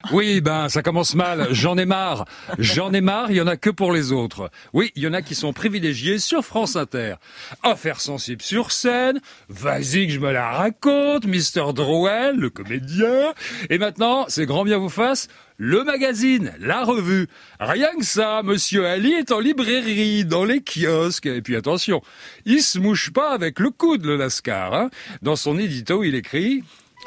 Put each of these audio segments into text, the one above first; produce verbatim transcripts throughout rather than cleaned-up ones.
Oui, ben, ça commence mal. J'en ai marre. J'en ai marre, il y en a que pour les autres. Oui, il y en a qui sont privilégiés sur France Inter. Affaires sensibles sur scène. Vas-y que je me la raconte. mister Drouel, le comédien. Et maintenant, c'est grand bien vous fasse, le magazine, la revue. Rien que ça, Monsieur Ali est en librairie, dans les kiosques. Et puis attention, il se mouche pas avec le coude, le Lascar. Hein. Dans son édito, il écrit...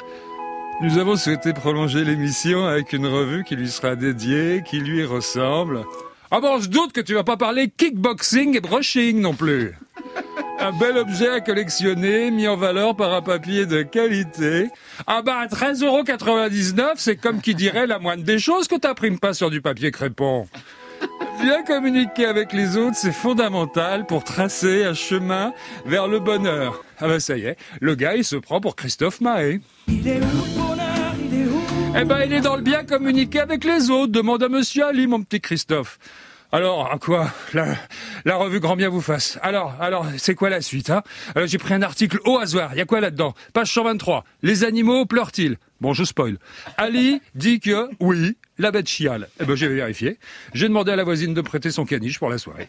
Nous avons souhaité prolonger l'émission avec une revue qui lui sera dédiée, qui lui ressemble. Ah bon, je doute que tu vas pas parler kickboxing et brushing non plus. Un bel objet à collectionner, mis en valeur par un papier de qualité. Ah bah, treize euros quatre-vingt-dix-neuf, c'est comme qui dirait la moindre des choses que t'imprimes pas sur du papier crépon. Bien communiquer avec les autres, c'est fondamental pour tracer un chemin vers le bonheur. Ah ben ça y est, le gars il se prend pour Christophe Maé. Il est où le bonheur, il est où? Eh ben il est dans le bien communiquer avec les autres, demande à Monsieur Ali, mon petit Christophe. Alors, à quoi la, la revue Grand Bien vous fasse. Alors, alors, c'est quoi la suite, hein? Alors, j'ai pris un article au hasard. Il y a quoi là-dedans? Page cent vingt-trois. Les animaux pleurent-ils? Bon, je spoil. Ali dit que, oui, la bête chiale. Eh ben, j'ai vérifié. J'ai demandé à la voisine de prêter son caniche pour la soirée.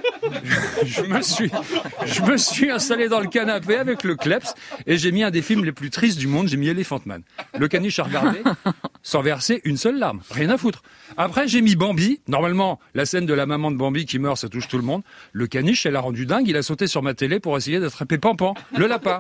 Je me suis, je me suis installé dans le canapé avec le Kleps et j'ai mis un des films les plus tristes du monde, j'ai mis Elephant Man. Le caniche a regardé, sans verser une seule larme. Rien à foutre. Après, j'ai mis Bambi. Normalement, la scène de la maman de Bambi qui meurt, ça touche tout le monde. Le caniche, elle a rendu dingue, il a sauté sur ma télé pour essayer d'attraper Pampan, le lapin.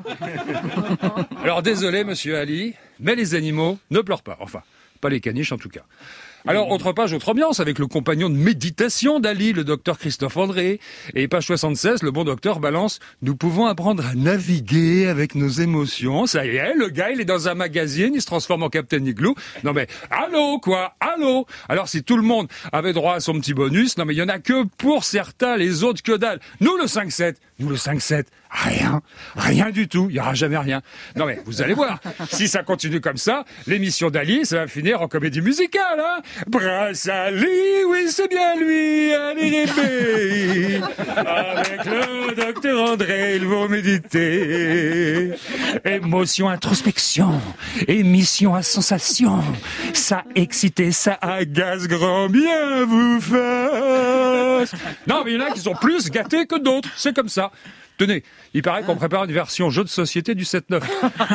Alors désolé, monsieur Ali, mais les animaux ne pleurent pas. Enfin, pas les caniches en tout cas. Alors, autre page, autre ambiance, avec le compagnon de méditation d'Ali, le docteur Christophe André. Et page soixante-seize, le bon docteur balance « Nous pouvons apprendre à naviguer avec nos émotions ». Ça y est, le gars, il est dans un magazine, il se transforme en Captain Igloo. Non mais, allô, quoi, allô. Alors, si tout le monde avait droit à son petit bonus, non mais il y en a que pour certains, les autres que dalle. Nous, le cinq sept, nous, le cinq sept, rien, rien du tout, il y aura jamais rien. Non mais, vous allez voir, si ça continue comme ça, l'émission d'Ali, ça va finir en comédie musicale, hein. Prince Ali, oui c'est bien lui, allez rêver. Avec le docteur André, ils vont méditer. Émotion, introspection, émission à sensation. Ça excite, ça agace, grand bien vous fasse. Non mais il y en a qui sont plus gâtés que d'autres, c'est comme ça. Tenez, il paraît qu'on prépare une version jeu de société du sept neuf.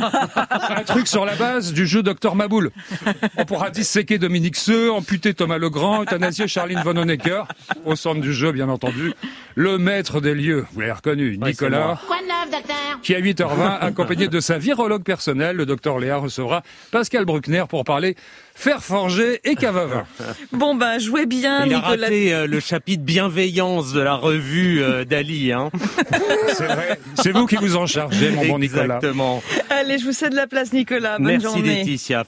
Un truc sur la base du jeu Docteur Maboul. On pourra disséquer Dominique Seux, amputer Thomas Legrand, euthanasier Charline von Honecker. Au centre du jeu, bien entendu, le maître des lieux, vous l'avez reconnu, ouais, Nicolas, qui à huit heures vingt, accompagné de sa virologue personnelle, le docteur Léa, recevra Pascal Bruckner pour parler fer forgé et cave à vin. Bon ben, jouez bien, Il Nicolas. Il a raté euh, le chapitre bienveillance de la revue euh, d'Ali, hein. C'est vrai, c'est vous qui vous en chargez, mon bon Nicolas. Exactement. Allez, je vous cède la place, Nicolas. Bonne Merci journée. Laetitia.